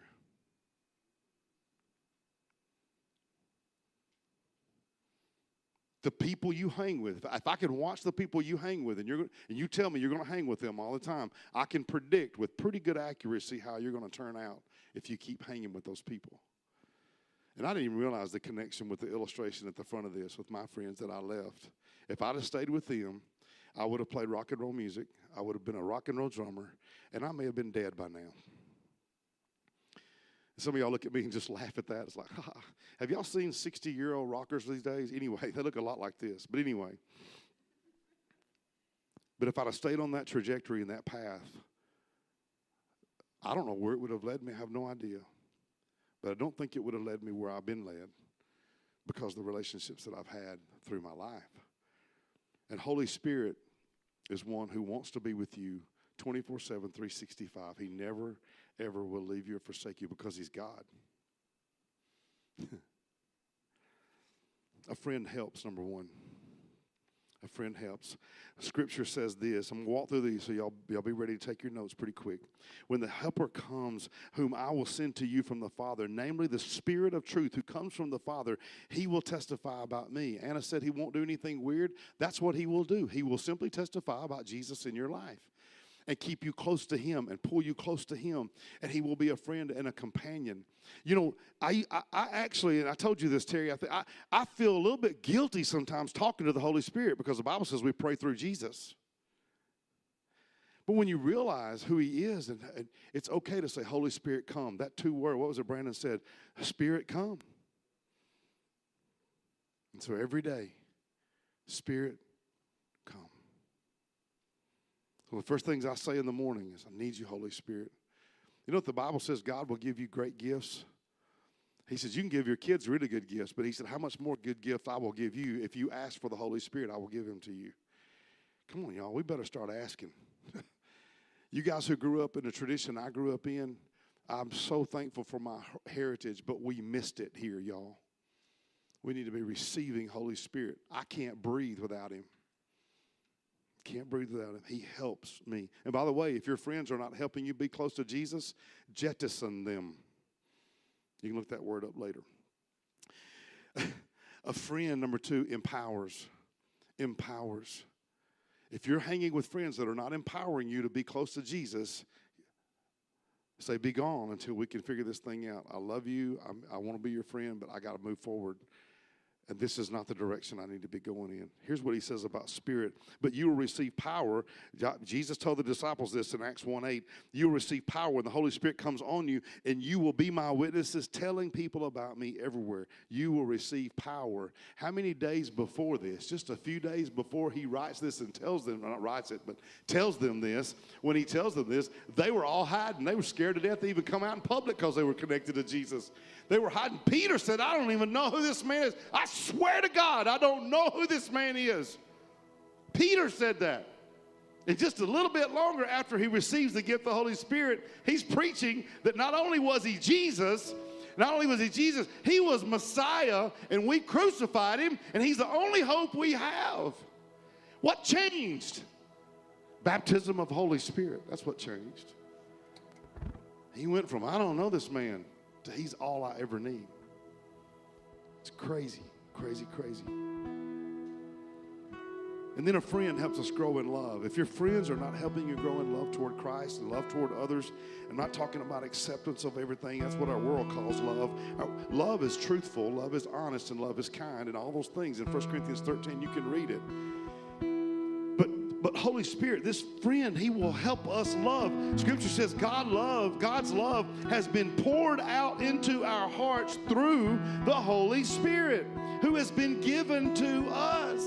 The people you hang with, if I can watch the people you hang with and, you're, and you tell me you're going to hang with them all the time, I can predict with pretty good accuracy how you're going to turn out if you keep hanging with those people. And I didn't even realize the connection with the illustration at the front of this with my friends that I left. If I'd have stayed with them, I would have played rock and roll music. I would have been a rock and roll drummer, and I may have been dead by now. Some of y'all look at me and just laugh at that. It's like, ha, ha. Have y'all seen sixty-year-old rockers these days? Anyway, they look a lot like this. But anyway. But if I'd have stayed on that trajectory and that path, I don't know where it would have led me. I have no idea. But I don't think it would have led me where I've been led because of the relationships that I've had through my life. And Holy Spirit is one who wants to be with you twenty-four seven, three sixty-five. He never, ever will leave you or forsake you because he's God. A friend helps, number one. A friend helps. Scripture says this. I'm going to walk through these so y'all, y'all be ready to take your notes pretty quick. When the helper comes, whom I will send to you from the Father, namely the Spirit of truth who comes from the Father, he will testify about me. Anna said he won't do anything weird. That's what he will do. He will simply testify about Jesus in your life and keep you close to him and pull you close to him. And he will be a friend and a companion. You know, I I, I actually, and I told you this, Terry, I, th- I, I feel a little bit guilty sometimes talking to the Holy Spirit because the Bible says we pray through Jesus. But when you realize who he is, and, and it's okay to say, Holy Spirit, come. That two word, what was it Brandon said? Spirit, come. And so every day, Spirit, come. So the first things I say in the morning is, I need you, Holy Spirit. You know what the Bible says? God will give you great gifts. He says, you can give your kids really good gifts, but he said, how much more good gift I will give you if you ask for the Holy Spirit, I will give him to you. Come on, y'all. We better start asking. You guys who grew up in the tradition I grew up in, I'm so thankful for my heritage, but we missed it here, y'all. We need to be receiving Holy Spirit. I can't breathe without him. Can't breathe without him. He helps me. And by the way, if your friends are not helping you be close to Jesus, jettison them. You can look that word up later. A friend, number two, empowers. Empowers. If you're hanging with friends that are not empowering you to be close to Jesus, say, be gone until we can figure this thing out. I love you. I'm, I want to be your friend, but I got to move forward. And this is not the direction I need to be going in. Here's what he says about Spirit. But you will receive power. Jesus told the disciples this in Acts one eight. You will receive power when the Holy Spirit comes on you, and you will be my witnesses, telling people about me everywhere. You will receive power. How many days before this? Just a few days before he writes this and tells them, not writes it, but tells them this. When he tells them this, they were all hiding. They were scared to death to even come out in public because they were connected to Jesus. They were hiding. Peter said, I don't even know who this man is. I swear to God, I don't know who this man is. Peter said that. And just a little bit longer after he receives the gift of the Holy Spirit, he's preaching that not only was he Jesus, not only was he Jesus, he was Messiah, and we crucified him, and he's the only hope we have. What changed? Baptism of Holy Spirit. That's what changed. He went from, I don't know this man, to he's all I ever need. It's crazy, crazy, crazy. And then a friend helps us grow in love. If your friends are not helping you grow in love toward Christ and love toward others, I'm not talking about acceptance of everything. That's what our world calls love. Our, love is truthful, love is honest, and love is kind, and all those things. In First Corinthians thirteen, you can read it. But Holy Spirit, this friend, he will help us love. Scripture says God love, God's love has been poured out into our hearts through the Holy Spirit, who has been given to us.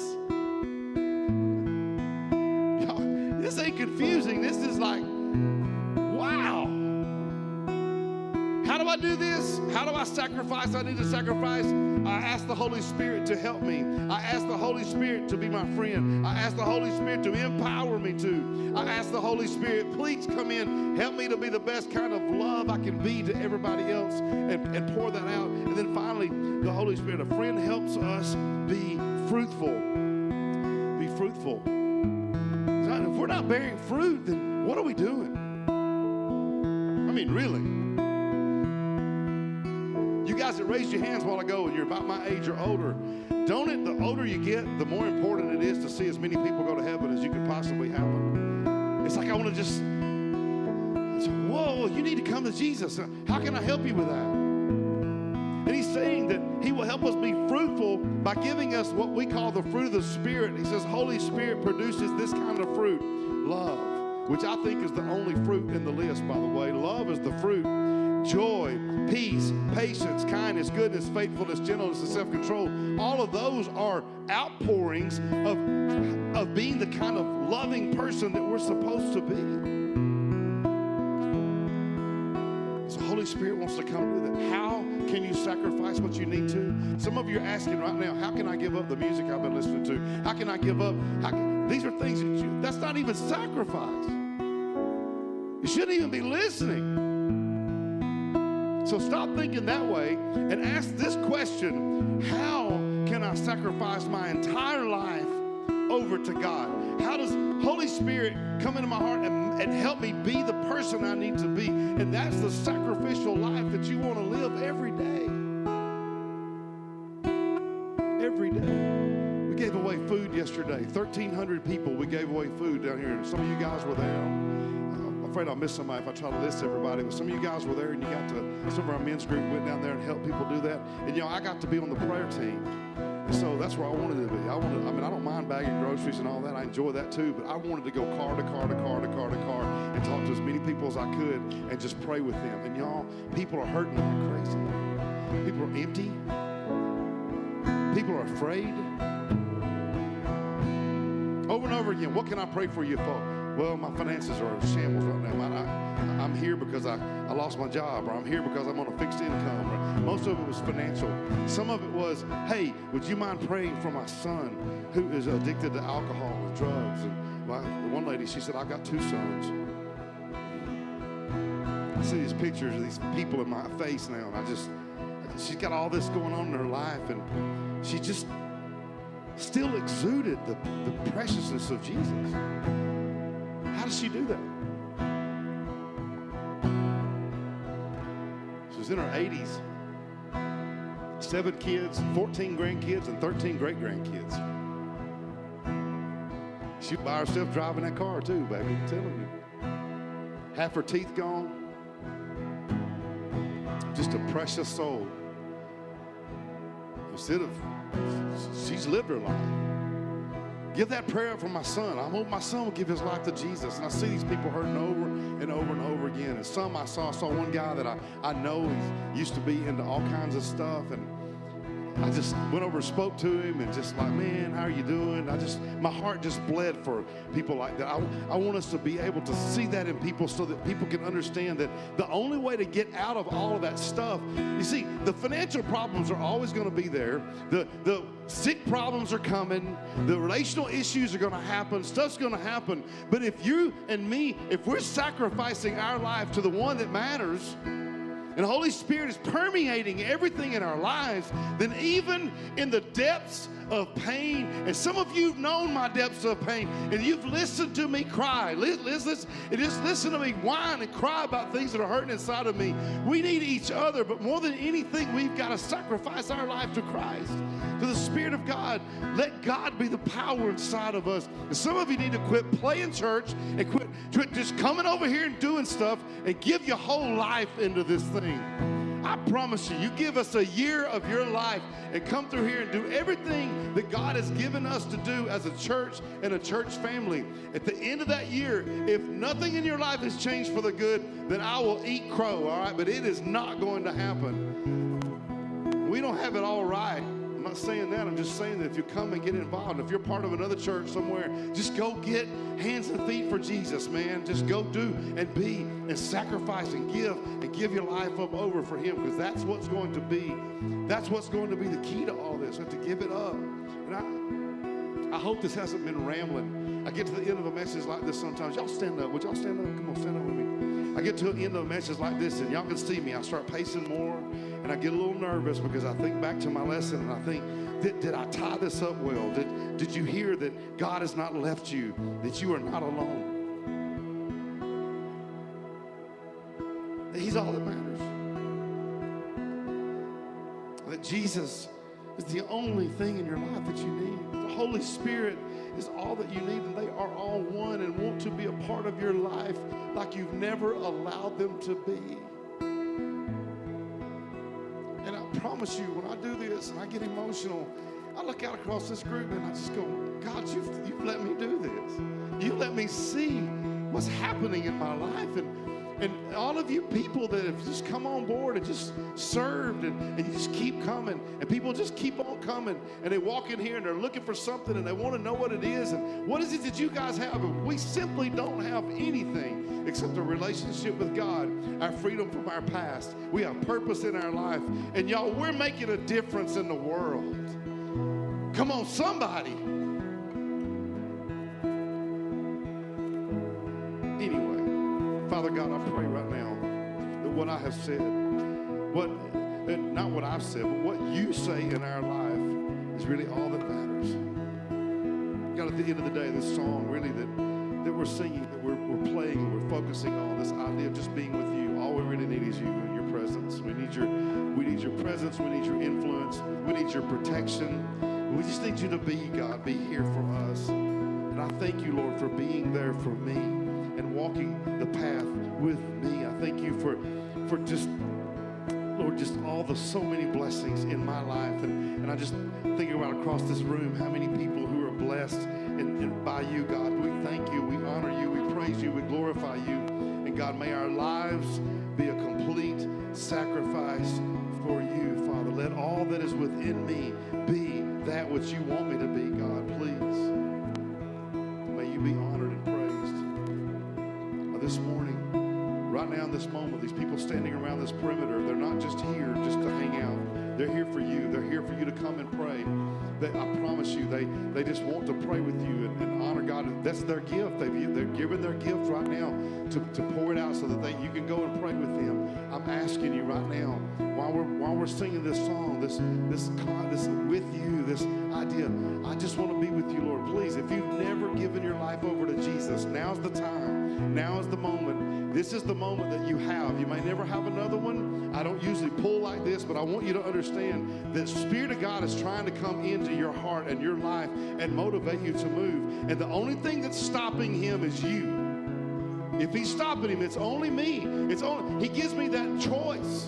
Y'all, this ain't confusing. This is like, wow. How do I do this? How do I sacrifice? I need to sacrifice. I ask the Holy Spirit to help me. I ask the Holy Spirit to be my friend. I ask the Holy Spirit to empower me to. I ask the Holy Spirit, please come in, help me to be the best kind of love I can be to everybody else, and, and pour that out. And then finally, the Holy Spirit, a friend, helps us be fruitful. Be fruitful. So if we're not bearing fruit, then what are we doing? I mean, really. You guys that raised your hands a while ago and you're about my age or older, don't it, the older you get, the more important it is to see as many people go to heaven as you could possibly have them. It's like I want to just, whoa, you need to come to Jesus. How can I help you with that? And he's saying that he will help us be fruitful by giving us what we call the fruit of the Spirit. He says Holy Spirit produces this kind of fruit, love, which I think is the only fruit in the list, by the way. Love is the fruit. Joy, peace, patience, kindness, goodness, faithfulness, gentleness, and self-control. All of those are outpourings of, of being the kind of loving person that we're supposed to be. So Holy Spirit wants to come do that. How can you sacrifice what you need to? Some of you are asking right now, how can I give up the music I've been listening to? How can I give up? How can, these are things that you, that's not even sacrifice. You shouldn't even be listening. So stop thinking that way and ask this question: how can I sacrifice my entire life over to God? How does Holy Spirit come into my heart and, and help me be the person I need to be? And that's the sacrificial life that you want to live every day. Every day. We gave away food yesterday. thirteen hundred people, we gave away food down here. Some of you guys were there. I'm afraid I'll miss somebody if I try to list everybody, but some of you guys were there, and you got to, some of our men's group went down there and helped people do that. And, you know, I got to be on the prayer team. And so that's where I wanted to be. I wanted, I mean, I don't mind bagging groceries and all that. I enjoy that too, but I wanted to go car to car to car to car to car and talk to as many people as I could and just pray with them. And y'all, people are hurting like crazy. People are empty. People are afraid. Over and over again, what can I pray for you for? Well, my finances are in shambles right now. I, I, I'm here because I, I lost my job, or I'm here because I'm on a fixed income. Or most of it was financial. Some of it was, hey, would you mind praying for my son who is addicted to alcohol and drugs? And well, one lady, she said, I've got two sons. I see these pictures of these people in my face now, and I just, she's got all this going on in her life, and she just still exuded the, the preciousness of Jesus. How does she do that? She was in her eighties, seven kids, fourteen grandkids, and thirteen great-grandkids. She by herself driving that car too, baby, I'm telling you. Half her teeth gone. Just a precious soul. Instead of, she's lived her life. Give that prayer up for my son. I hope my son will give his life to Jesus. And I see these people hurting over and over and over again. And some I saw, I saw one guy that I, I know he used to be into all kinds of stuff. And I just went over and spoke to him and just like, man, how are you doing? I just, my heart just bled for people like that. I, I want us to be able to see that in people so that people can understand that the only way to get out of all of that stuff, you see, the financial problems are always going to be there. The, the sick problems are coming. The relational issues are going to happen. Stuff's going to happen. But if you and me, if we're sacrificing our life to the one that matters, and the Holy Spirit is permeating everything in our lives, then even in the depths of pain, and some of you have known my depths of pain, and you've listened to me cry, listen, and just listen to me whine and cry about things that are hurting inside of me. We need each other, but more than anything, we've got to sacrifice our life to Christ, to the Spirit of God. Let God be the power inside of us. And some of you need to quit playing church and quit, quit just coming over here and doing stuff and give your whole life into this thing. I promise you, you give us a year of your life and come through here and do everything that God has given us to do as a church and a church family. At the end of that year, if nothing in your life has changed for the good, then I will eat crow, all right? But it is not going to happen. We don't have it all right. I'm not saying that. I'm just saying that if you come and get involved, if you're part of another church somewhere, just go get hands and feet for Jesus, man. Just go do and be and sacrifice and give and give your life up over for him, because that's what's going to be, that's what's going to be the key to all this. We have to give it up. And I, I hope this hasn't been rambling. I get to the end of a message like this sometimes. Y'all stand up. Would y'all stand up? Come on, stand up with me. I get to the end of a message like this, and y'all can see me. I start pacing more, and I get a little nervous because I think back to my lesson, and I think, did, did I tie this up well? Did, did you hear that God has not left you, that you are not alone? That he's all that matters. That Jesus is the only thing in your life that you need. The Holy Spirit is all that you need, and they are all one and want to be a part of your life like you've never allowed them to be. And I promise you, when I do this and I get emotional, I look out across this group and I just go, God, you've, you've let me do this. You let me see what's happening in my life. And And all of you people that have just come on board and just served, and, and you just keep coming, and people just keep on coming, and they walk in here and they're looking for something and they want to know what it is, and what is it that you guys have? And we simply don't have anything except a relationship with God, our freedom from our past. We have purpose in our life, and y'all, we're making a difference in the world. Come on, somebody. Father God, I pray right now that what I have said, what, not what I've said, but what you say in our life is really all that matters. God, at the end of the day, this song really that, that we're singing, that we're, we're playing, and we're focusing on, this idea of just being with you, all we really need is you and your presence. We need your, we need your presence. We need your influence. We need your protection. We just need you to be, God, be here for us. And I thank you, Lord, for being there for me and walking the path with me. I thank you for, for just, Lord, just all the so many blessings in my life. And, and I just think about across this room, how many people who are blessed and, and by you, God. We thank you, we honor you, we praise you, we glorify you. And God, may our lives be a complete sacrifice for you, Father. Let all that is within me be that which you want me to be, God, please. May you be honored and praised. This morning, right now in this moment, these people standing around this perimeter, they're not just here just to hang out. They're here for you. They're here for you to come and pray. They, I promise you, they, they just want to pray with you and, and honor God. That's their gift. They've, they're giving their gift right now to, to pour it out so that they, you can go and pray with them. I'm asking you right now, while we're while we're singing this song, this this this with you, this idea, I just want to be with you, Lord. Please, if you've never given your life over to Jesus, now's the time. Now is the moment. This is the moment that you have. You may never have another one. I don't usually pull like this, but I want you to understand that the Spirit of God is trying to come into your heart and your life and motivate you to move. And the only thing that's stopping him is you. If he's stopping him, it's only me. It's only, he gives me that choice.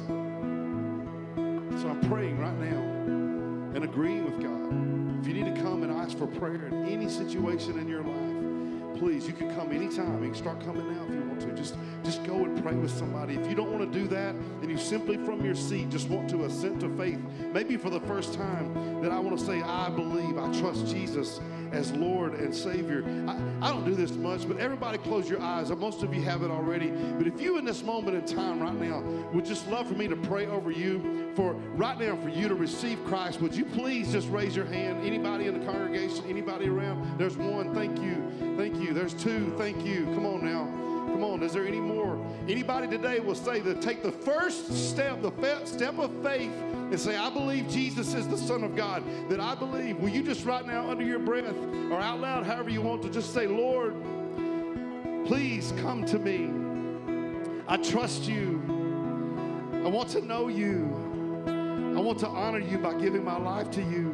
So I'm praying right now and agreeing with God. If you need to come and ask for prayer in any situation in your life, please, you can come anytime. You can start coming now if you want to. Just, just go and pray with somebody. If you don't want to do that and you simply from your seat just want to assent to faith, maybe for the first time, then I want to say, I believe, I trust Jesus as Lord and Savior. I, I don't do this much, but everybody close your eyes. Most of you have it already. But if you in this moment in time right now would just love for me to pray over you, for right now for you to receive Christ, would you please just raise your hand? Anybody in the congregation, anybody around? There's one. Thank you. Thank you. There's two. Thank you. Come on now. Come on. Is there any more? Anybody today will say that take the first step, the step of faith, and say, I believe Jesus is the Son of God, that I believe. Will you just right now under your breath or out loud, however you want to, just say, Lord, please come to me. I trust you. I want to know you. I want to honor you by giving my life to you.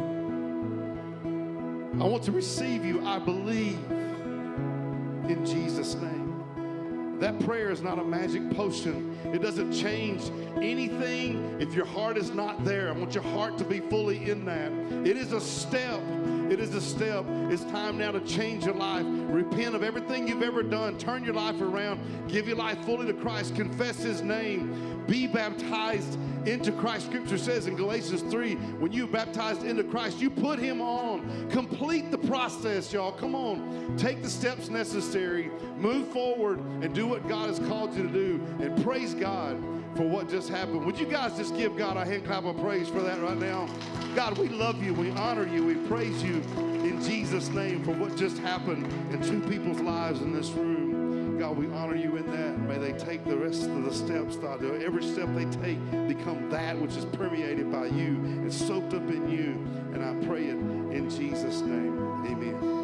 I want to receive you. I believe in Jesus' name. That prayer is not a magic potion. It doesn't change anything if your heart is not there. I want your heart to be fully in that. It is a step. It is a step. It's time now to change your life. Repent of everything you've ever done. Turn your life around. Give your life fully to Christ. Confess His name. Be baptized into Christ. Scripture says in Galatians three, when you baptized into Christ, you put Him on. Complete the process, y'all. Come on. Take the steps necessary. Move forward and do what God has called you to do. And praise God for what just happened. Would you guys just give God a hand clap of praise for that right now? God, we love you. We honor you. We praise you in Jesus' name for what just happened in two people's lives in this room. God, we honor you in that. May they take the rest of the steps, God. Every step they take become that which is permeated by you and soaked up in you. And I pray it in Jesus' name. Amen.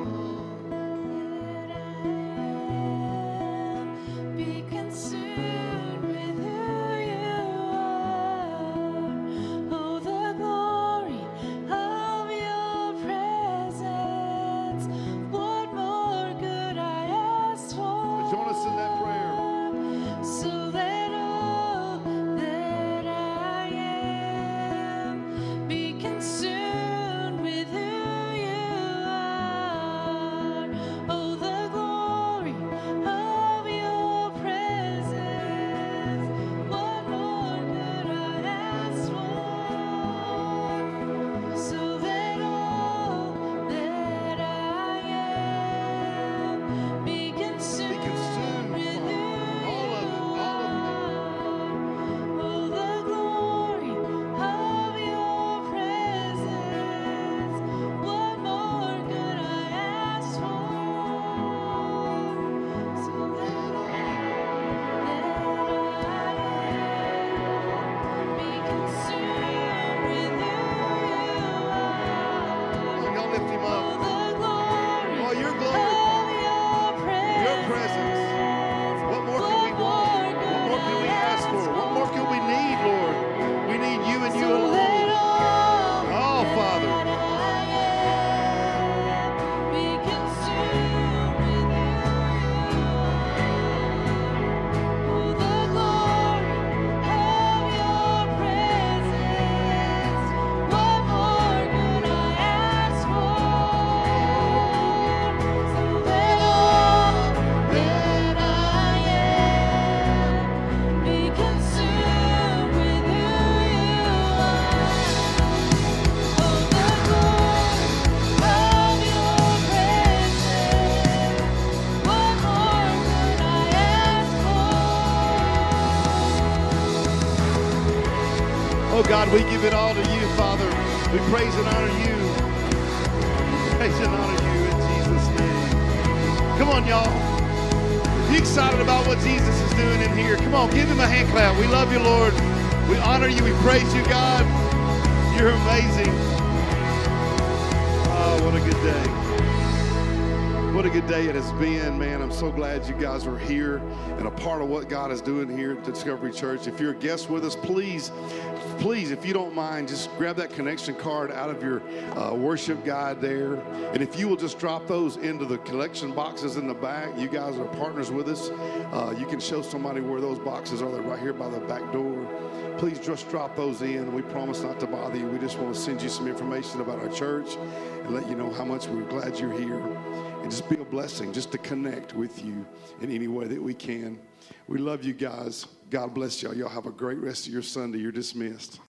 God, we give it all to you, Father. We praise and honor you. Praise and honor you in Jesus' name. Come on, y'all. Be excited about what Jesus is doing in here. Come on, give him a hand clap. We love you, Lord. We honor you. We praise you, God. You're amazing. Oh, what a good day. What a good day it has been, man. I'm so glad you guys are here and a part of what God is doing here at Discovery Church. If you're a guest with us, please, please, if you don't mind, just grab that connection card out of your uh, worship guide there. And if you will just drop those into the collection boxes in the back, you guys are partners with us. Uh, you can show somebody where those boxes are. They're right here by the back door. Please just drop those in. We promise not to bother you. We just want to send you some information about our church and let you know how much we're glad you're here. And just be a blessing, just to connect with you in any way that we can. We love you guys. God bless y'all. Y'all have a great rest of your Sunday. You're dismissed.